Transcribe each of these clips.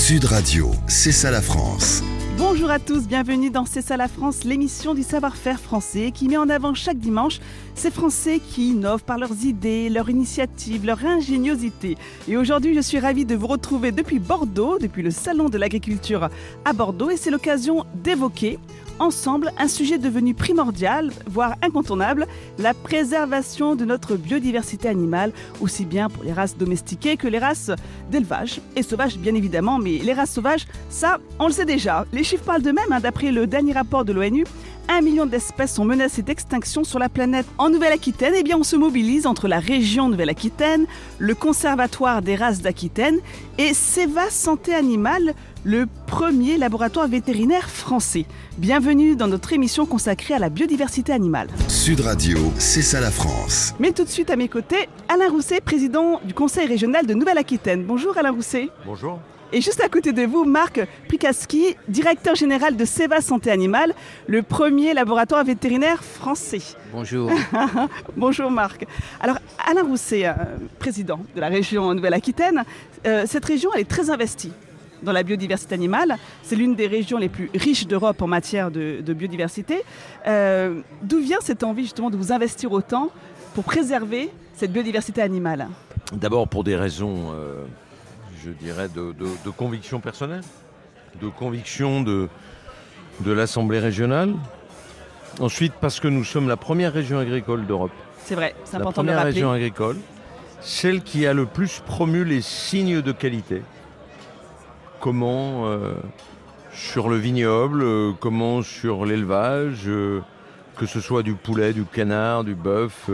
Sud Radio, c'est ça la France. Bonjour à tous, bienvenue dans C'est ça la France, l'émission du savoir-faire français qui met en avant chaque dimanche ces Français qui innovent par leurs idées, leurs initiatives, leur ingéniosité. Et aujourd'hui, je suis ravie de vous retrouver depuis Bordeaux, depuis le Salon de l'Agriculture à Bordeaux. Et c'est l'occasion d'évoquer ensemble un sujet devenu primordial, voire incontournable, la préservation de notre biodiversité animale, aussi bien pour les races domestiquées que les races d'élevage. Et sauvages, bien évidemment, mais les races sauvages, ça, on le sait déjà. Les chiffres parlent d'eux-mêmes, d'après le dernier rapport de l'ONU. 1 million d'espèces sont menacées d'extinction sur la planète. En Nouvelle-Aquitaine, eh bien, on se mobilise entre la région Nouvelle-Aquitaine, le Conservatoire des races d'Aquitaine et Ceva Santé Animale, le premier laboratoire vétérinaire français. Bienvenue dans notre émission consacrée à la biodiversité animale. Sud Radio, c'est ça la France. Mais tout de suite à mes côtés, Alain Rousset, président du Conseil régional de Nouvelle-Aquitaine. Bonjour Alain Rousset. Bonjour. Et juste à côté de vous, Marc Prikaski, directeur général de Ceva Santé Animale, le premier laboratoire vétérinaire français. Bonjour. Bonjour Marc. Alors Alain Rousset, président de la région Nouvelle-Aquitaine, cette région elle est très investie dans la biodiversité animale. C'est l'une des régions les plus riches d'Europe en matière de biodiversité. D'où vient cette envie justement de vous investir autant pour préserver cette biodiversité animale ? D'abord pour des raisons, je dirais, de conviction personnelle, de conviction de l'Assemblée régionale. Ensuite parce que nous sommes la première région agricole d'Europe. C'est vrai, c'est important de le rappeler. La première région agricole, celle qui a le plus promu les signes de qualité. Comment sur le vignoble, comment sur l'élevage, que ce soit du poulet, du canard, du bœuf,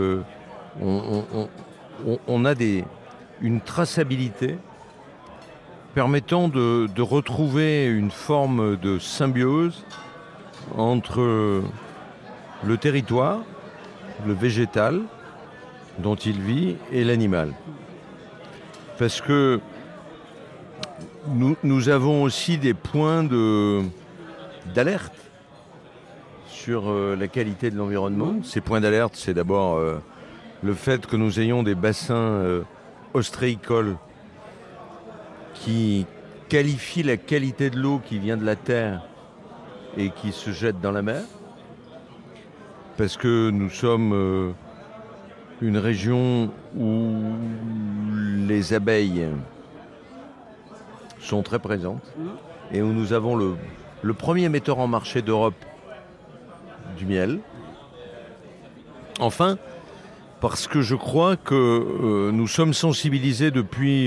on a une traçabilité permettant de retrouver une forme de symbiose entre le territoire, le végétal dont il vit et l'animal. Parce que nous avons aussi des points d'alerte sur la qualité de l'environnement. Ces points d'alerte, c'est d'abord le fait que nous ayons des bassins ostréicoles qui qualifient la qualité de l'eau qui vient de la terre et qui se jette dans la mer. Parce que nous sommes une région où les abeilles sont très présentes et où nous avons le premier metteur en marché d'Europe du miel. Enfin, parce que je crois que nous sommes sensibilisés depuis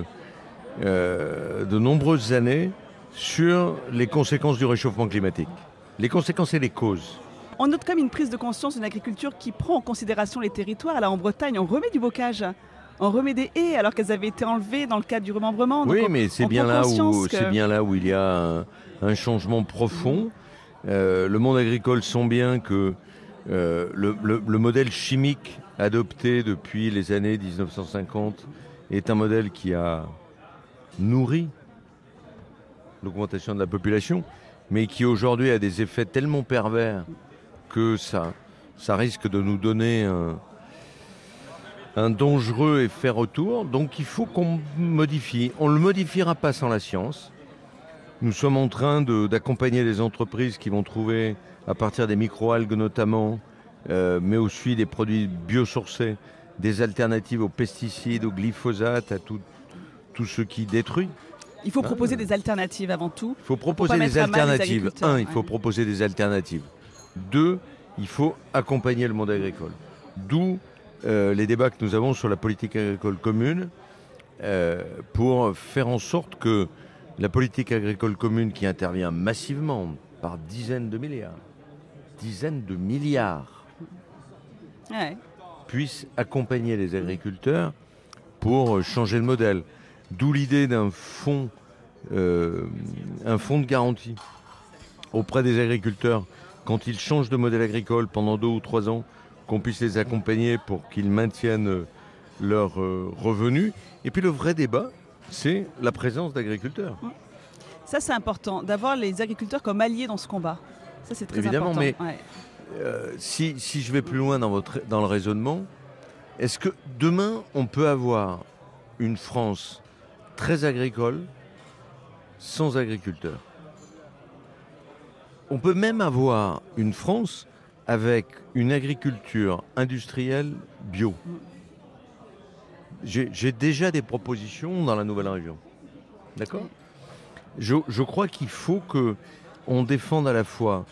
de nombreuses années sur les conséquences du réchauffement climatique. Les conséquences et les causes. On note comme une prise de conscience d'une agriculture qui prend en considération les territoires. Là, en Bretagne, on remet du bocage. On remet des haies alors qu'elles avaient été enlevées dans le cadre du remembrement. Oui, mais c'est bien là où il y a un changement profond. Le monde agricole sent bien que le modèle chimique adopté depuis les années 1950 est un modèle qui a nourri l'augmentation de la population, mais qui aujourd'hui a des effets tellement pervers que ça risque de nous donner un dangereux effet retour. Donc il faut qu'on modifie. On ne le modifiera pas sans la science. Nous sommes en train d'accompagner les entreprises qui vont trouver, à partir des microalgues notamment, mais aussi des produits biosourcés, des alternatives aux pesticides, au glyphosate, à tout ce qui détruit. Il faut proposer des alternatives avant tout. Il faut proposer des alternatives. Il faut proposer des alternatives. 2, il faut accompagner le monde agricole. D'où les débats que nous avons sur la politique agricole commune pour faire en sorte que la politique agricole commune qui intervient massivement par dizaines de milliards, puisse accompagner les agriculteurs pour changer le modèle. D'où l'idée d'un fonds de garantie auprès des agriculteurs quand ils changent de modèle agricole pendant 2 ou 3 ans, qu'on puisse les accompagner pour qu'ils maintiennent leurs revenus. Et puis le vrai débat, c'est la présence d'agriculteurs. Ça, c'est important, d'avoir les agriculteurs comme alliés dans ce combat. Ça, c'est très important. Évidemment, mais si je vais plus loin dans le raisonnement, est-ce que demain, on peut avoir une France très agricole, sans agriculteurs. On peut même avoir une France avec une agriculture industrielle bio. J'ai déjà des propositions dans la nouvelle région. D'accord ? Je crois qu'il faut qu'on défende à la fois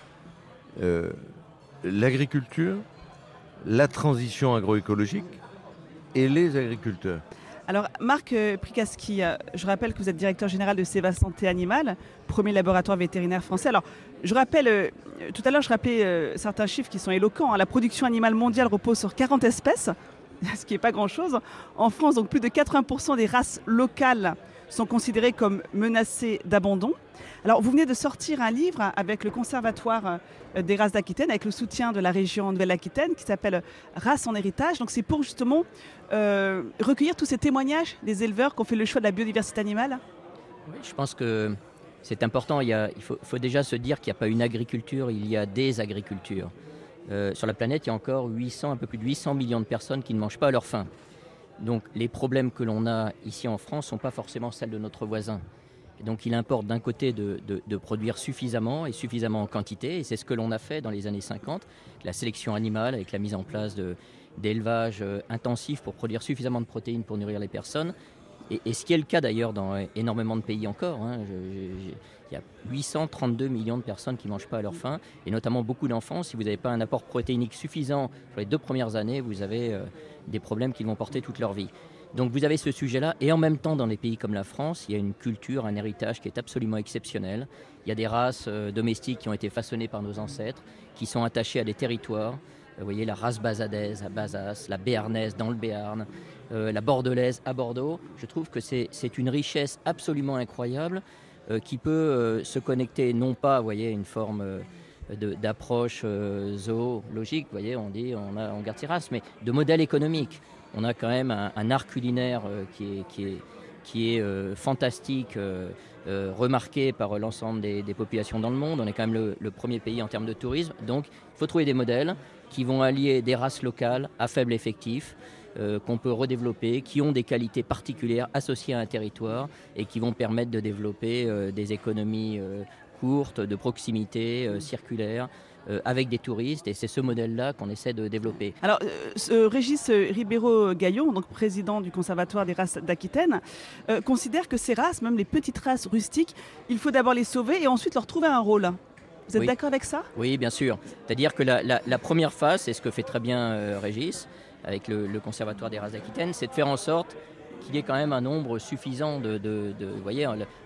l'agriculture, la transition agroécologique et les agriculteurs. Alors, Marc Prikaski, je rappelle que vous êtes directeur général de Ceva Santé Animale, premier laboratoire vétérinaire français. Alors, je rappelle, tout à l'heure, je rappelais certains chiffres qui sont éloquents. La production animale mondiale repose sur 40 espèces, ce qui n'est pas grand-chose. En France, donc, plus de 80% des races locales sont considérées comme menacées d'abandon. Alors, vous venez de sortir un livre avec le Conservatoire des races d'Aquitaine, avec le soutien de la région Nouvelle-Aquitaine, qui s'appelle Races en héritage. Donc, c'est pour justement recueillir tous ces témoignages des éleveurs qui ont fait le choix de la biodiversité animale. Oui, je pense que c'est important. Il faut déjà se dire qu'il n'y a pas une agriculture, il y a des agricultures. Sur la planète, il y a encore un peu plus de 800 millions de personnes qui ne mangent pas à leur faim. Donc, les problèmes que l'on a ici en France ne sont pas forcément celles de notre voisin. Et donc il importe d'un côté de produire suffisamment et suffisamment en quantité, et c'est ce que l'on a fait dans les années 50, la sélection animale avec la mise en place d'élevages intensifs pour produire suffisamment de protéines pour nourrir les personnes, et ce qui est le cas d'ailleurs dans énormément de pays encore. Il y a 832 millions de personnes qui ne mangent pas à leur faim, et notamment beaucoup d'enfants. Si vous n'avez pas un apport protéinique suffisant sur les 2 premières années, vous avez des problèmes qui vont porter toute leur vie. Donc vous avez ce sujet-là, et en même temps dans des pays comme la France, il y a une culture, un héritage qui est absolument exceptionnel. Il y a des races domestiques qui ont été façonnées par nos ancêtres, qui sont attachées à des territoires. Vous voyez la race basadaise à Bazas, la béarnaise dans le Béarn, la bordelaise à Bordeaux. Je trouve que c'est une richesse absolument incroyable qui peut se connecter non pas, vous voyez, une forme d'approche zoologique, vous voyez, on garde ses races, mais de modèle économique. On a quand même un art culinaire qui est fantastique, remarqué par l'ensemble des populations dans le monde. On est quand même le premier pays en termes de tourisme. Donc, il faut trouver des modèles qui vont allier des races locales à faible effectif, qu'on peut redévelopper, qui ont des qualités particulières associées à un territoire et qui vont permettre de développer des économies courtes, de proximité, circulaires, avec des touristes, et c'est ce modèle-là qu'on essaie de développer. Alors, Régis Ribeiro-Gaillon, donc président du Conservatoire des races d'Aquitaine, considère que ces races, même les petites races rustiques, il faut d'abord les sauver et ensuite leur trouver un rôle. Vous êtes d'accord avec ça ? Oui, bien sûr. C'est-à-dire que la première phase, c'est ce que fait très bien Régis, avec le Conservatoire des races d'Aquitaine, c'est de faire en sorte qu'il y ait quand même un nombre suffisant vous voyez,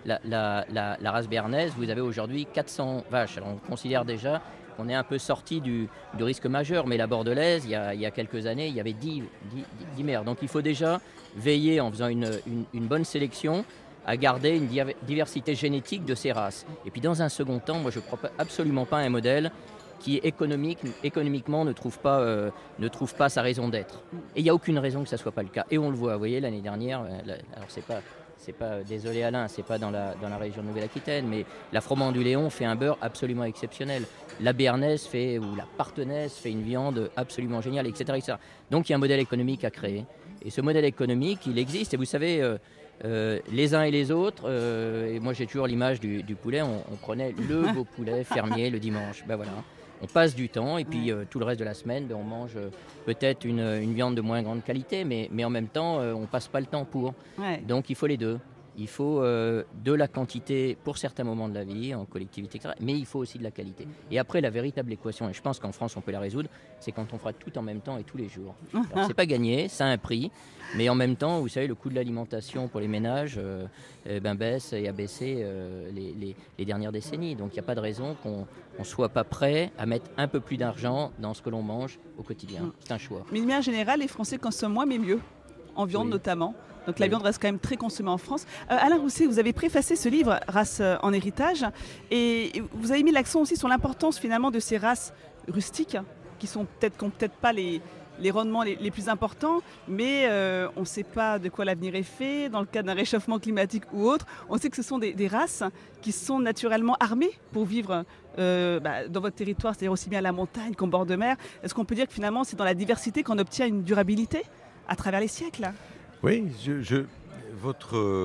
la race béarnaise, vous avez aujourd'hui 400 vaches. Alors on considère déjà qu'on est un peu sorti du risque majeur, mais la bordelaise, il y a quelques années, il y avait 10 mères. Donc il faut déjà veiller, en faisant une bonne sélection, à garder une diversité génétique de ces races. Et puis dans un second temps, moi je ne crois absolument pas à un modèle qui économiquement ne trouve pas sa raison d'être. Et il n'y a aucune raison que ça ne soit pas le cas. Et on le voit, vous voyez, l'année dernière, alors c'est pas, désolé Alain, c'est pas dans la région de Nouvelle-Aquitaine, mais la Froment du Léon fait un beurre absolument exceptionnel. La béarnaise ou la partenaise fait une viande absolument géniale, etc., etc. Donc il y a un modèle économique à créer. Et ce modèle économique, il existe. Et vous savez, les uns et les autres, et moi j'ai toujours l'image du poulet, on prenait le beau poulet fermier le dimanche. Ben voilà. On passe du temps et puis tout le reste de la semaine, on mange peut-être une viande de moins grande qualité, mais en même temps, on ne passe pas le temps pour. Ouais. Donc il faut les deux. Il faut de la quantité pour certains moments de la vie, en collectivité, etc. Mais il faut aussi de la qualité. Et après, la véritable équation, et je pense qu'en France, on peut la résoudre, c'est quand on fera tout en même temps et tous les jours. Alors, c'est pas gagné, ça a un prix. Mais en même temps, vous savez, le coût de l'alimentation pour les ménages baisse et a baissé les dernières décennies. Donc il n'y a pas de raison qu'on ne soit pas prêt à mettre un peu plus d'argent dans ce que l'on mange au quotidien. C'est un choix. Mais de manière générale, les Français consomment moins mais mieux, en viande notamment. Donc la viande reste quand même très consommée en France. Alain Rousset, vous avez préfacé ce livre, Races en héritage, et vous avez mis l'accent aussi sur l'importance finalement de ces races rustiques, qui n'ont peut-être pas les rendements les plus importants, mais on ne sait pas de quoi l'avenir est fait, dans le cas d'un réchauffement climatique ou autre. On sait que ce sont des races qui sont naturellement armées pour vivre dans votre territoire, c'est-à-dire aussi bien à la montagne qu'en bord de mer. Est-ce qu'on peut dire que finalement c'est dans la diversité qu'on obtient une durabilité à travers les siècles ? Oui, votre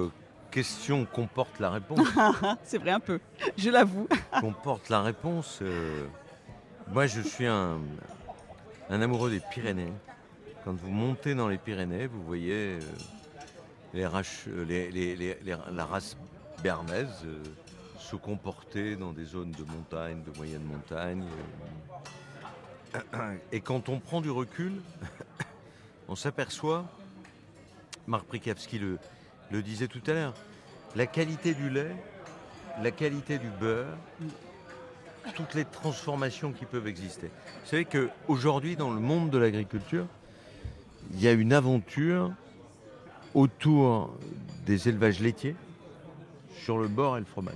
question comporte la réponse. C'est vrai un peu, je l'avoue. Comporte la réponse. Moi, je suis un amoureux des Pyrénées. Quand vous montez dans les Pyrénées, vous voyez la race bernaise se comporter dans des zones de montagne, de moyenne montagne. Et quand on prend du recul, on s'aperçoit, Marc Prikowski le disait tout à l'heure, la qualité du lait, la qualité du beurre, toutes les transformations qui peuvent exister. Vous savez qu'aujourd'hui, dans le monde de l'agriculture, il y a une aventure autour des élevages laitiers sur le beurre et le fromage.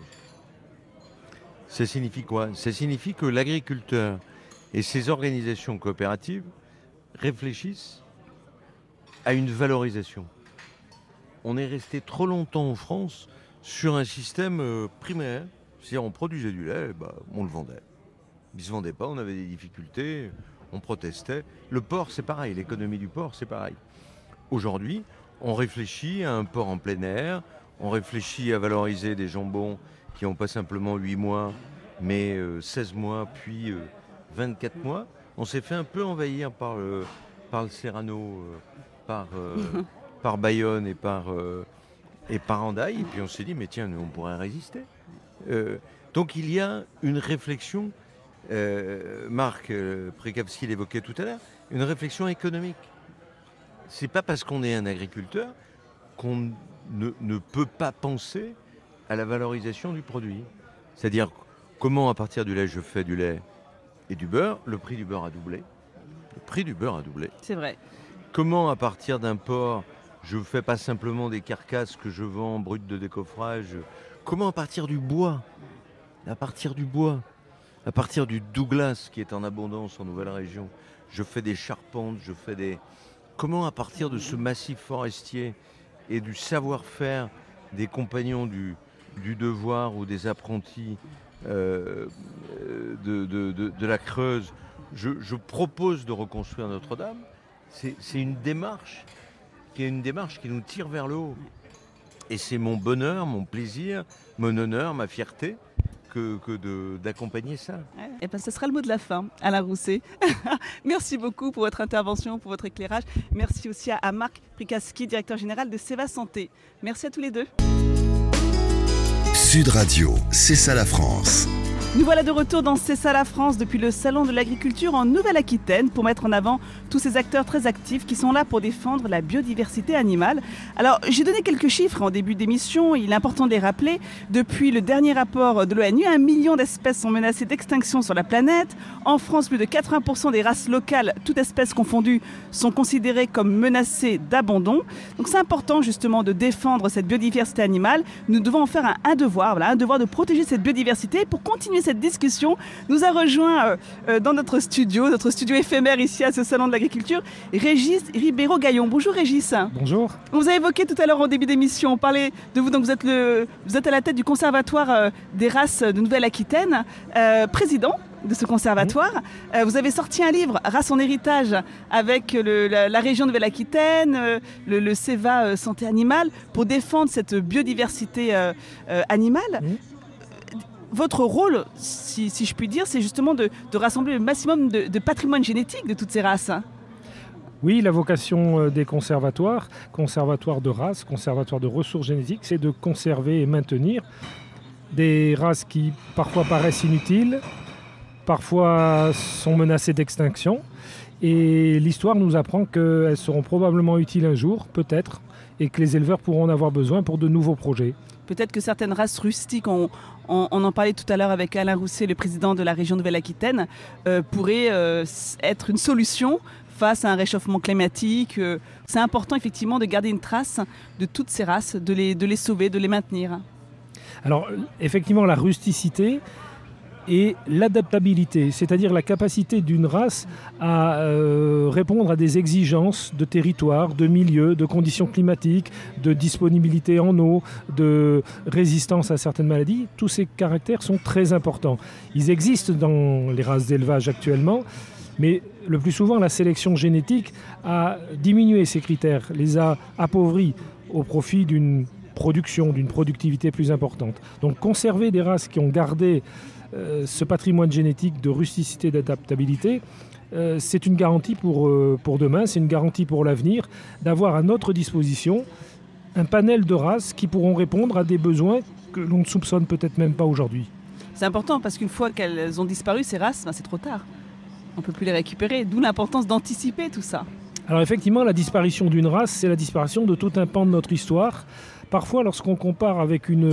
Ça signifie quoi ? Ça signifie que l'agriculteur et ses organisations coopératives réfléchissent à une valorisation. On est resté trop longtemps en France sur un système primaire. C'est-à-dire on produisait du lait, on le vendait. Il ne se vendait pas, on avait des difficultés, on protestait. Le porc, c'est pareil, l'économie du porc, c'est pareil. Aujourd'hui, on réfléchit à un porc en plein air, on réfléchit à valoriser des jambons qui n'ont pas simplement 8 mois, mais 16 mois, puis 24 mois. On s'est fait un peu envahir par le Serrano, par Bayonne et par Hendaye. Et puis on s'est dit, mais tiens, nous, on pourrait résister. Donc il y a une réflexion, Marc Prikowski l'évoquait tout à l'heure, une réflexion économique. C'est pas parce qu'on est un agriculteur qu'on ne peut pas penser à la valorisation du produit. C'est-à-dire comment à partir du lait je fais du lait et du beurre, le prix du beurre a doublé. Le prix du beurre a doublé. C'est vrai. Comment à partir d'un porc, je ne fais pas simplement des carcasses que je vends brutes de décoffrage. Comment à partir du bois, à partir du Douglas qui est en abondance en Nouvelle-Région, je fais des charpentes, Comment à partir de ce massif forestier et du savoir-faire des compagnons du devoir ou des apprentis de la Creuse, je propose de reconstruire Notre-Dame. C'est une démarche qui nous tire vers le haut. Et c'est mon bonheur, mon plaisir, mon honneur, ma fierté d'accompagner ça. Et ce sera le mot de la fin, Alain Rousset. Merci beaucoup pour votre intervention, pour votre éclairage. Merci aussi à Marc Prikowski, directeur général de Ceva Santé. Merci à tous les deux. Sud Radio, c'est ça la France. Nous voilà de retour dans C'est ça la France depuis le Salon de l'Agriculture en Nouvelle-Aquitaine pour mettre en avant tous ces acteurs très actifs qui sont là pour défendre la biodiversité animale. Alors, j'ai donné quelques chiffres en début d'émission, il est important de les rappeler. Depuis le dernier rapport de l'ONU, 1 million d'espèces sont menacées d'extinction sur la planète. En France, plus de 80% des races locales, toutes espèces confondues, sont considérées comme menacées d'abandon. Donc c'est important justement de défendre cette biodiversité animale. Nous devons en faire un devoir de protéger cette biodiversité. Pour continuer cette discussion, nous a rejoint dans notre studio éphémère ici à ce Salon de l'Agriculture, Régis Ribeiro-Gaillon. Bonjour Régis. Bonjour. On vous a évoqué tout à l'heure en début d'émission, on parlait de vous, donc vous êtes à la tête du Conservatoire des races de Nouvelle-Aquitaine, président de ce conservatoire. Vous avez sorti un livre, Race en héritage, avec la région Nouvelle-Aquitaine, le Ceva Santé Animale, pour défendre cette biodiversité animale. Votre rôle, si je puis dire, c'est justement de rassembler le maximum de patrimoine génétique de toutes ces races. Oui, la vocation des conservatoires de races, conservatoires de ressources génétiques, c'est de conserver et maintenir des races qui parfois paraissent inutiles, parfois sont menacées d'extinction. Et l'histoire nous apprend qu'elles seront probablement utiles un jour, peut-être, et que les éleveurs pourront en avoir besoin pour de nouveaux projets. Peut-être que certaines races rustiques, on en parlait tout à l'heure avec Alain Rousset, le président de la région Nouvelle-Aquitaine, pourraient être une solution face à un réchauffement climatique. C'est important effectivement de garder une trace de toutes ces races, de les sauver, de les maintenir. Alors effectivement, la rusticité et l'adaptabilité, c'est-à-dire la capacité d'une race à répondre à des exigences de territoire, de milieu, de conditions climatiques, de disponibilité en eau, de résistance à certaines maladies. Tous ces caractères sont très importants. Ils existent dans les races d'élevage actuellement, mais le plus souvent, la sélection génétique a diminué ces critères, les a appauvris au profit d'une production, d'une productivité plus importante. Donc conserver des races qui ont gardé ce patrimoine génétique de rusticité, d'adaptabilité, c'est une garantie pour demain, c'est une garantie pour l'avenir, d'avoir à notre disposition un panel de races qui pourront répondre à des besoins que l'on ne soupçonne peut-être même pas aujourd'hui. C'est important parce qu'une fois qu'elles ont disparu, ces races, c'est trop tard. On ne peut plus les récupérer, d'où l'importance d'anticiper tout ça. Alors effectivement, la disparition d'une race, c'est la disparition de tout un pan de notre histoire. Parfois, lorsqu'on compare avec une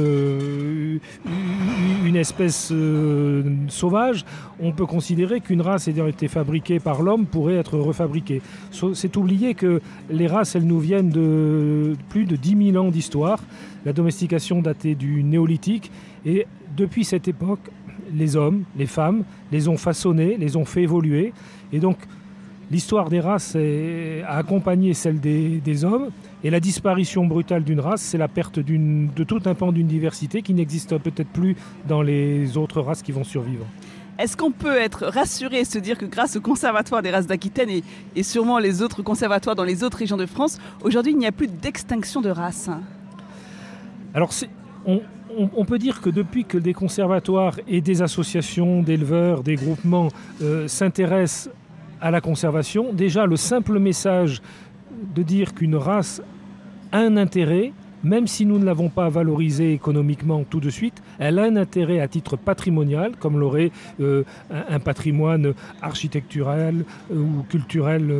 espèce sauvage, on peut considérer qu'une race ayant été fabriquée par l'homme pourrait être refabriquée. C'est oublier que les races, elles nous viennent de plus de 10 000 ans d'histoire. La domestication datait du néolithique et depuis cette époque, les hommes, les femmes, les ont façonnés, les ont fait évoluer. Et donc, l'histoire des races a accompagné celle des hommes. Et la disparition brutale d'une race, c'est la perte de tout un pan d'une diversité qui n'existe peut-être plus dans les autres races qui vont survivre. Est-ce qu'on peut être rassuré et se dire que grâce au Conservatoire des races d'Aquitaine et sûrement les autres conservatoires dans les autres régions de France, aujourd'hui il n'y a plus d'extinction de races ? Alors on peut dire que depuis que des conservatoires et des associations d'éleveurs, des groupements s'intéressent à la conservation, déjà le simple message de dire qu'une race a un intérêt, même si nous ne l'avons pas valorisée économiquement tout de suite, elle a un intérêt à titre patrimonial, comme l'aurait un patrimoine architectural ou culturel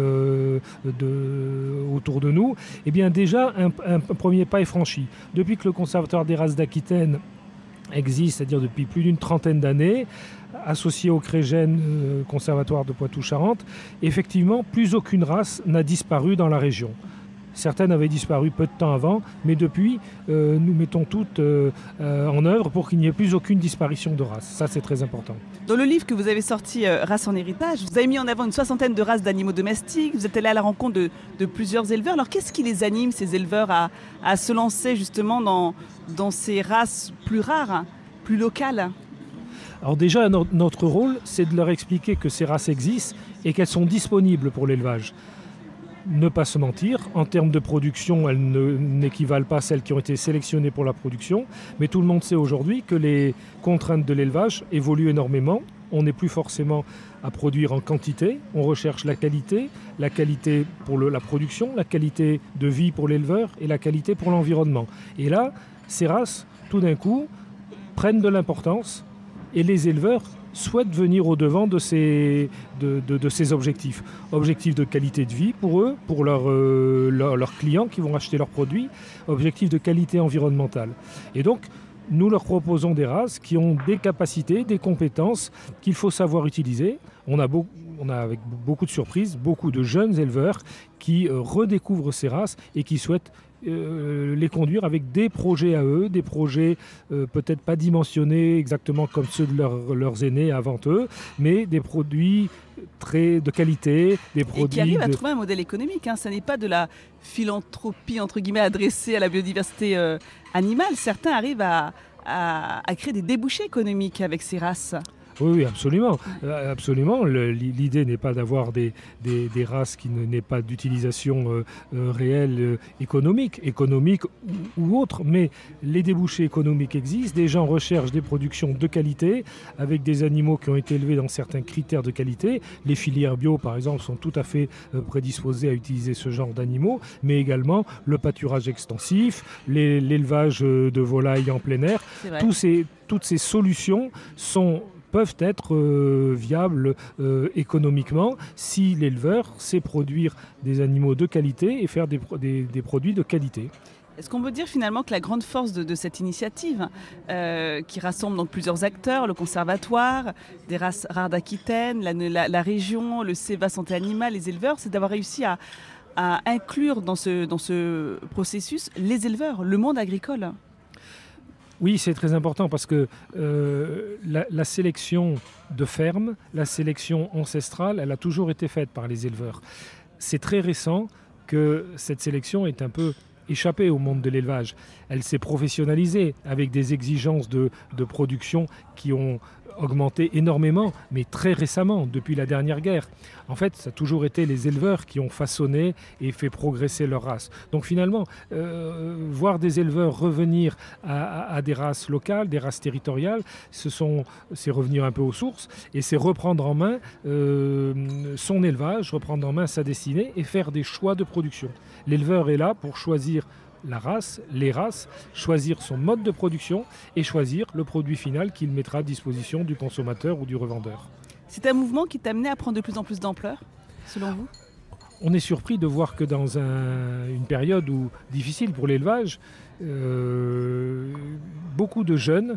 autour de nous. Eh bien déjà, un premier pas est franchi. Depuis que le Conservatoire des races d'Aquitaine existe, c'est-à-dire depuis plus d'une trentaine d'années, associé au Crégène Conservatoire de Poitou-Charentes, effectivement, plus aucune race n'a disparu dans la région. Certaines avaient disparu peu de temps avant, mais depuis, nous mettons toutes en œuvre pour qu'il n'y ait plus aucune disparition de race. Ça, c'est très important. Dans le livre que vous avez sorti, Race en héritage, vous avez mis en avant une 60aine de races d'animaux domestiques. Vous êtes allé à la rencontre de plusieurs éleveurs. Alors, qu'est-ce qui les anime, ces éleveurs, à se lancer justement dans ces races plus rares, plus locales ? Alors déjà, notre rôle, c'est de leur expliquer que ces races existent et qu'elles sont disponibles pour l'élevage. Ne pas se mentir, en termes de production, elles n'équivalent pas à celles qui ont été sélectionnées pour la production, mais tout le monde sait aujourd'hui que les contraintes de l'élevage évoluent énormément. On n'est plus forcément à produire en quantité, on recherche la qualité pour la production, la qualité de vie pour l'éleveur et la qualité pour l'environnement. Et là, ces races, tout d'un coup, prennent de l'importance et les éleveurs souhaitent venir au-devant de ces objectifs. Objectifs de qualité de vie pour eux, pour leurs clients qui vont acheter leurs produits, objectifs de qualité environnementale. Et donc, nous leur proposons des races qui ont des capacités, des compétences qu'il faut savoir utiliser. On a avec beaucoup de surprises, beaucoup de jeunes éleveurs qui redécouvrent ces races et qui souhaitent les conduire avec des projets à eux, des projets peut-être pas dimensionnés exactement comme ceux de leurs aînés avant eux, mais des produits de qualité, des produits... Et qui arrivent à trouver un modèle économique. Ça n'est pas de la philanthropie, entre guillemets, adressée à la biodiversité animale. Certains arrivent à créer des débouchés économiques avec ces races. Oui, absolument. Absolument. L'idée n'est pas d'avoir des races qui n'aient pas d'utilisation réelle économique ou autre, mais les débouchés économiques existent. Des gens recherchent des productions de qualité avec des animaux qui ont été élevés dans certains critères de qualité. Les filières bio, par exemple, sont tout à fait prédisposées à utiliser ce genre d'animaux, mais également le pâturage extensif, l'élevage de volailles en plein air. Toutes ces solutions peuvent être viables économiquement si l'éleveur sait produire des animaux de qualité et faire des produits de qualité. Est-ce qu'on peut dire finalement que la grande force de cette initiative, qui rassemble donc plusieurs acteurs, le conservatoire, des races rares d'Aquitaine, la région, le CEVA Santé Animale, les éleveurs, c'est d'avoir réussi à inclure dans ce processus les éleveurs, le monde agricole ? Oui, c'est très important parce que la sélection de ferme, la sélection ancestrale, elle a toujours été faite par les éleveurs. C'est très récent que cette sélection est un peu échappée au monde de l'élevage. Elle s'est professionnalisée avec des exigences de production qui ont augmenté énormément, mais très récemment, depuis la dernière guerre. En fait, ça a toujours été les éleveurs qui ont façonné et fait progresser leur race. Donc finalement, voir des éleveurs revenir à des races locales, des races territoriales, c'est revenir un peu aux sources et c'est reprendre en main son élevage, reprendre en main sa destinée et faire des choix de production. L'éleveur est là pour choisir la race, les races, choisir son mode de production et choisir le produit final qu'il mettra à disposition du consommateur ou du revendeur. C'est un mouvement qui t'a amené à prendre de plus en plus d'ampleur, selon vous ? On est surpris de voir que dans une période difficile pour l'élevage, beaucoup de jeunes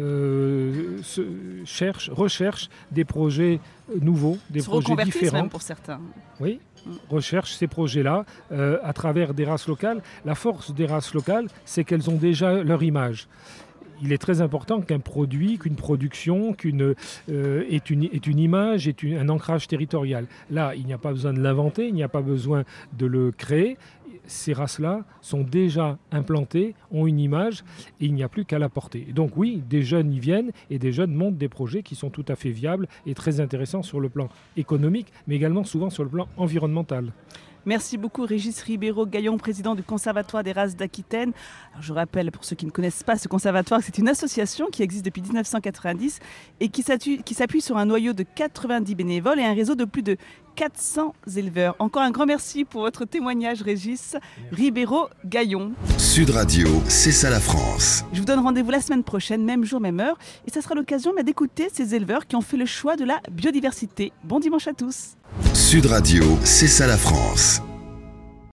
recherchent des projets nouveaux, des projets différents. Même pour certains. Oui, recherchent ces projets-là à travers des races locales. La force des races locales, c'est qu'elles ont déjà leur image. Il est très important qu'un produit, qu'une production, ait une image, ait un ancrage territorial. Là, il n'y a pas besoin de l'inventer, il n'y a pas besoin de le créer. Ces races-là sont déjà implantées, ont une image et il n'y a plus qu'à la porter. Donc oui, des jeunes y viennent et des jeunes montent des projets qui sont tout à fait viables et très intéressants sur le plan économique, mais également souvent sur le plan environnemental. Merci beaucoup Régis Ribeiro-Gaillon, président du Conservatoire des races d'Aquitaine. Alors, je rappelle pour ceux qui ne connaissent pas ce conservatoire, c'est une association qui existe depuis 1990 et qui s'appuie sur un noyau de 90 bénévoles et un réseau de plus de 400 éleveurs. Encore un grand merci pour votre témoignage Régis Ribeiro-Gaillon. Sud Radio, c'est ça la France. Je vous donne rendez-vous la semaine prochaine, même jour, même heure. Et ça sera l'occasion d'écouter ces éleveurs qui ont fait le choix de la biodiversité. Bon dimanche à tous. Sud Radio, c'est ça la France.